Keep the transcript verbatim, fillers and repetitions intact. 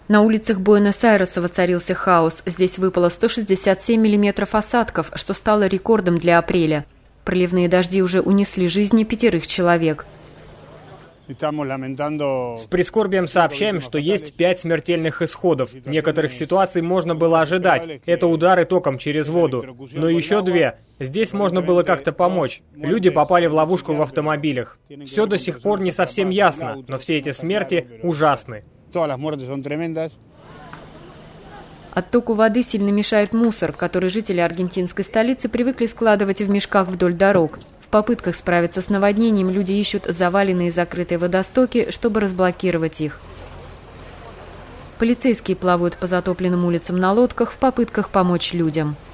На улицах Буэнос-Айреса воцарился хаос. Здесь выпало сто шестьдесят семь миллиметров осадков, что стало рекордом для апреля. Проливные дожди уже унесли жизни пятерых человек. С прискорбием сообщаем, что есть пять смертельных исходов. Некоторых ситуаций можно было ожидать. Это удары током через воду. Но еще две. Здесь можно было как-то помочь. Люди попали в ловушку в автомобилях. Все до сих пор не совсем ясно, но все эти смерти ужасны. Оттоку воды сильно мешает мусор, который жители аргентинской столицы привыкли складывать в мешках вдоль дорог. В попытках справиться с наводнением люди ищут заваленные закрытые водостоки, чтобы разблокировать их. Полицейские плавают по затопленным улицам на лодках в попытках помочь людям.